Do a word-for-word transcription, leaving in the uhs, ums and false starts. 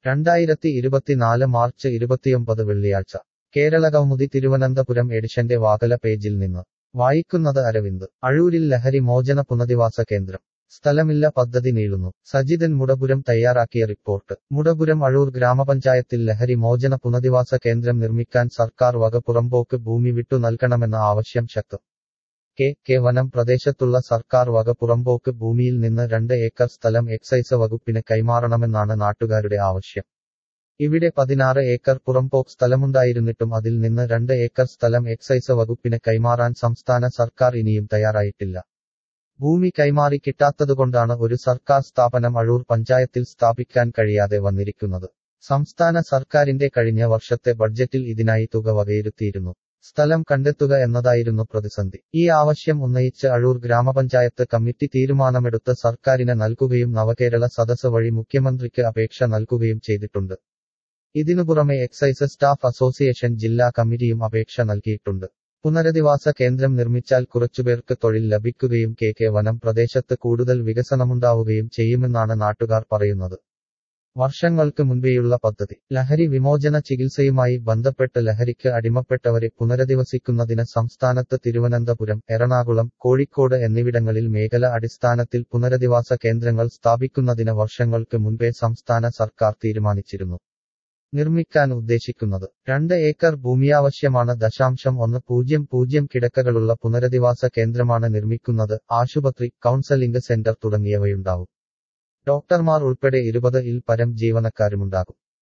രണ്ടായിരത്തി ഇരുപത്തിനാല് മാർച്ച് ഇരുപത്തിയൊമ്പത് വെള്ളിയാഴ്ച കേരളകൗമുദി തിരുവനന്തപുരം എഡിഷന്റെ വാകല പേജിൽ നിന്ന് വായിക്കുന്നത് അരവിന്ദ്. അഴൂരിൽ ലഹരി മോചന പുനരധിവാസ കേന്ദ്രം. സ്ഥലമില്ല, പദ്ധതി നീളുന്നു. സജിതൻ മുടപുരം തയ്യാറാക്കിയ റിപ്പോർട്ട്. മുടപുരം അഴൂർ ഗ്രാമപഞ്ചായത്തിൽ ലഹരി മോചന പുനരധിവാസ കേന്ദ്രം നിർമ്മിക്കാൻ സർക്കാർ വക പുറമ്പോക്ക് ഭൂമി വിട്ടു നൽകണമെന്ന ആവശ്യം ശക്തം. കെ കെ വനം പ്രദേശത്തുള്ള സർക്കാർ വക പുറമ്പോക്ക് ഭൂമിയിൽ നിന്ന് രണ്ട് ഏക്കർ സ്ഥലം എക്സൈസ് വകുപ്പിന് കൈമാറണമെന്നാണ് നാട്ടുകാരുടെ ആവശ്യം. ഇവിടെ പതിനാറ് ഏക്കർ പുറമ്പോക്ക് സ്ഥലമുണ്ടായിരുന്നിട്ടും അതിൽ നിന്ന് രണ്ട് ഏക്കർ സ്ഥലം എക്സൈസ് വകുപ്പിന് കൈമാറാൻ സംസ്ഥാന സർക്കാർ ഇനിയും തയ്യാറായിട്ടില്ല. ഭൂമി കൈമാറി കിട്ടാത്തതുകൊണ്ടാണ് ഒരു സർക്കാർ സ്ഥാപനം അഴൂർ പഞ്ചായത്തിൽ സ്ഥാപിക്കാൻ കഴിയാതെ വന്നിരിക്കുന്നത്. സംസ്ഥാന സർക്കാരിന്റെ കഴിഞ്ഞ വർഷത്തെ ബഡ്ജറ്റിൽ ഇതിനായി തുക വകയിരുത്തിയിരുന്നു. സ്ഥലം കണ്ടെത്തുക എന്നതായിരുന്നു പ്രതിസന്ധി. ഈ ആവശ്യം ഉന്നയിച്ച് അഴൂർ ഗ്രാമപഞ്ചായത്ത് കമ്മിറ്റി തീരുമാനമെടുത്ത് സർക്കാരിന് നൽകുകയും നവകേരള സദസ് വഴി മുഖ്യമന്ത്രിക്ക് അപേക്ഷ നൽകുകയും ചെയ്തിട്ടുണ്ട്. ഇതിനു പുറമെ എക്സൈസ് സ്റ്റാഫ് അസോസിയേഷൻ ജില്ലാ കമ്മിറ്റിയും അപേക്ഷ നൽകിയിട്ടുണ്ട്. പുനരധിവാസ കേന്ദ്രം നിർമ്മിച്ചാൽ കുറച്ചുപേർക്ക് തൊഴിൽ ലഭിക്കുകയും കെ കെ വനം പ്രദേശത്ത് കൂടുതൽ വികസനമുണ്ടാവുകയും ചെയ്യുമെന്നാണ് നാട്ടുകാർ പറയുന്നത്. വർഷങ്ങൾക്ക് മുൻപേയുള്ള പദ്ധതി. ലഹരി വിമോചന ചികിത്സയുമായി ബന്ധപ്പെട്ട് ലഹരിക്ക് അടിമപ്പെട്ടവരെ പുനരധിവസിക്കുന്നതിന് സംസ്ഥാനത്ത് തിരുവനന്തപുരം, എറണാകുളം, കോഴിക്കോട് എന്നിവിടങ്ങളിൽ മേഖല അടിസ്ഥാനത്തിൽ പുനരധിവാസ കേന്ദ്രങ്ങൾ സ്ഥാപിക്കുന്നതിന് വർഷങ്ങൾക്ക് മുൻപേ സംസ്ഥാന സർക്കാർ തീരുമാനിച്ചിരുന്നു. നിർമ്മിക്കാൻ ഉദ്ദേശിക്കുന്നത് രണ്ട് ഏക്കർ ഭൂമിയാവശ്യമാണ്. ദശാംശം ഒന്ന് പൂജ്യം പൂജ്യം കിടക്കകളുള്ള പുനരധിവാസ കേന്ദ്രമാണ് നിർമ്മിക്കുന്നത്. ആശുപത്രി, കൗൺസലിംഗ് സെന്റർ തുടങ്ങിയവയുണ്ടാവും. ഡോക്ടർമാർ ഉൾപ്പെടെ ഇരുപത് ഇൽ പരം ജീവനക്കാരുമുണ്ടാകും.